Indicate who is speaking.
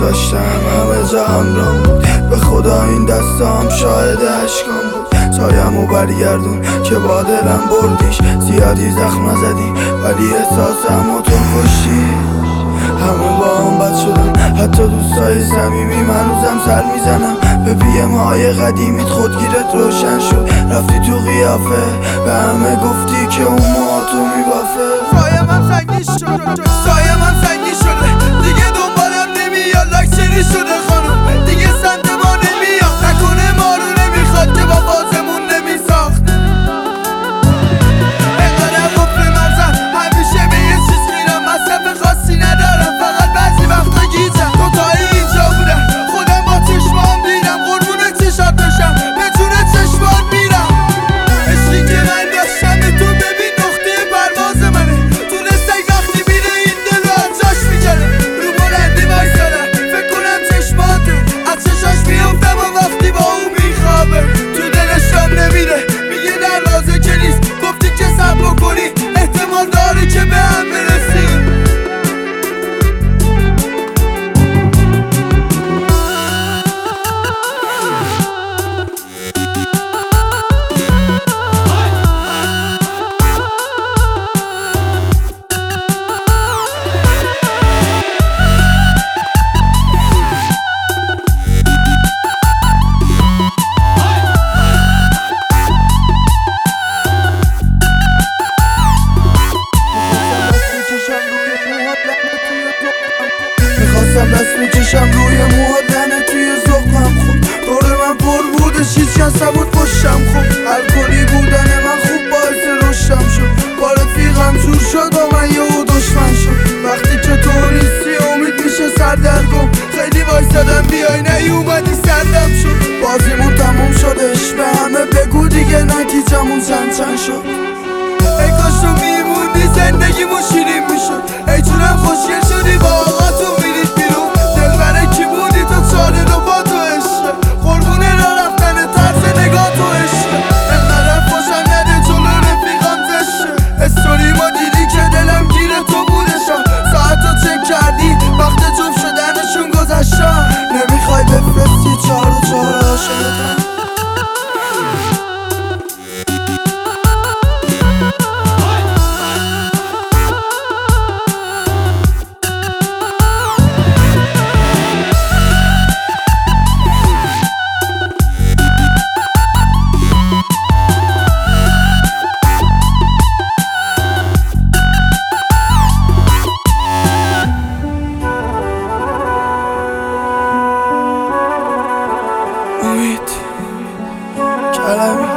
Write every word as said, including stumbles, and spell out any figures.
Speaker 1: داشتم همه جا همراهم بود، به خدا این دستام شاهد عشقام بود. سایمو برگردون که با دلم بردیش، زیادی زخم نزدی ولی احساسمو تو کشتی. همه با هم بد شدن، حتی دوستای صمیمی هنوزم سر میزنم به پی ام های قدیمیت. خودگیرت روشن شد رفتی تو قیافه، به همه گفتی که اون موهاتو میبافه.
Speaker 2: سایم هم سنگی شده، سایم هم سنگی شده، دیگه دنبالم نمیاد لاکچری شده خانم، دیگه سمت ما نمیاد، نکنه ما رو نمیخواد که با بازمون نمیساخت. انقدر قفل مرزم همیشه به یه چیز میرم، مصرف خاصی ندارم فقط بعضی وقتا گیجم. دوتایی اینجا بودم خودم با چشمام دیدم، قربون چشات بشم به جون چشمات میرم. عشقی که من داشتم به تو ببین نقطه پرواز منه، تونستک وقتی میره این دل رو از جاش میکنه. رو بلندی وایسادم فکر کنم چشماته، از چشاش میفتم و وقتی با اون میخوابه تو دلشم نمیره، میگه در رازه که نیست، گفتی که صبر بکنی احتمال داره که به هم برسیم.
Speaker 1: میخواستم دست میکشم روی موها دنه توی زخمم خود، دور من پر بودش هیچ کس نبود پشتم خوب. الکلی بودن من خوب باعث رشدم شد، با رفیقم جور شد با من یهو دشمن شد. وقتی که تو نیستی امید میشه سردرگم، خیلی وایسادم بیای نیومدی سردم شد. بازیمون تموم شدش به همه بگو دیگه نتیجمون چند چند شد.
Speaker 2: ای کاش تو میموندی زندگیمون شیرین میشد، ای جونم خوشگل شدی با آقا تو میرید بیرون. دلبره کی بودی تو چاله رو با تو عشقه، قربونه را رفتن طرز نگاه تو عشقه. انقدر خوشم نده جلو رفیقم زشه، استوری ما دیدی که دلم گیر تو بودشا، ساعت رو چک کردی وقت جفت شدنشون گذشتا.
Speaker 1: نمیخوای بفرستی چهار و چهار عاشقتم. امید کلمی